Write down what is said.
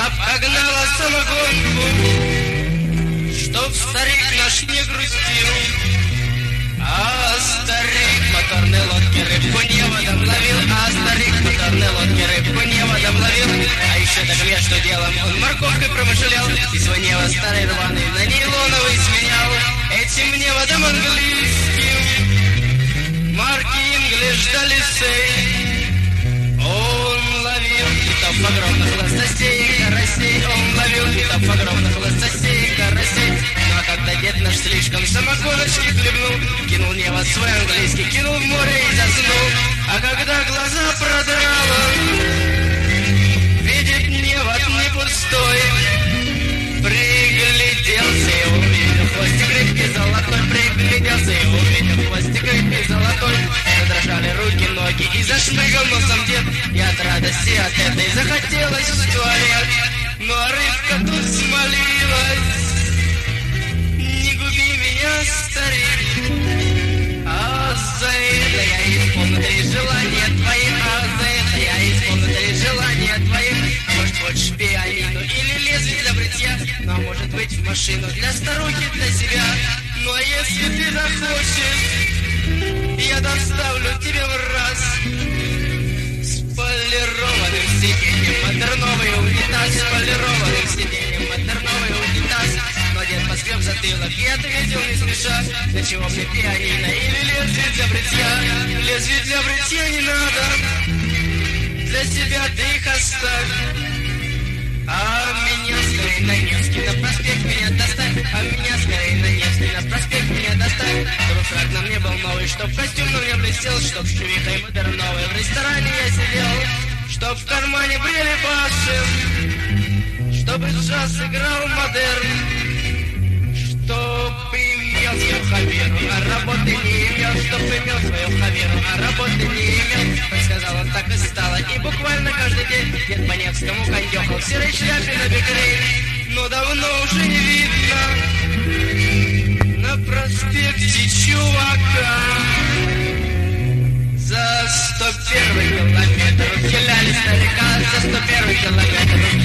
Бабка гнала самогонку, чтоб старик наш не грустил. А старик моторной лодки рыбку неводом ловил, а старик моторной лодки рыбку неводом ловил. А еще так между делом он морковкой промышлял и свой невод старый рваный на нейлоновый сменял. Этим неводом английским марки English Далисей он ловил китов огромных лососей и карасей. Он ловил китов огромных лососей и карасей. Ну а когда дед наш слишком самогоночки хлебнул, кинул невод свой английский, кинул в море и заснул. А когда глаза продрало, видит невод не пустой, пригляделся и увидел хвостик рыбки золотой, пригляделся и увидел хвостик рыбки золотой. Задрожали руки, ноги и зашмыгал носом дед, и от радости от этой захотелось в туалет. Но рыбка тут смолилась: не губи меня, старик, а за это я исполню 3 желания твоих, а за это я исполню 3 желания твоих. Может, хочешь пианино или лезвие для бритья, ну а может быть в машину для старухи, для себя. Ну а если ты захочешь, я доставлю тебе в раз с полированным сиденьем модерновый унитаз, с полированным сиденьем модерновый унитаз. Но дед поскреб затылок и ответил не спеша: для чего мне пианино или лезвие для бритья? Лезвие для бритья не надо, для себя ты их оставь. А меня скорее на Невский на проспект меня доставь, а меня скорее на Невский на проспект меня доставь. Чтобы фраг на мне был новый, чтоб костюм на мне блестел, чтоб с чувихой модерновой в ресторане я сидел, чтоб в кармане брели басы, чтобы джаз играл модерн, чтоб имел свою хаверу, а работы не имел, чтоб имел свою хаверу, а работы не имел. Так сказал он, так и стало, и буквально каждый день дед по Невскому кондёхал в серой шляпе на бекрень. Но давно уже не видно на проспекте чувака. За 101 километр ухиляли старика, за 101 километр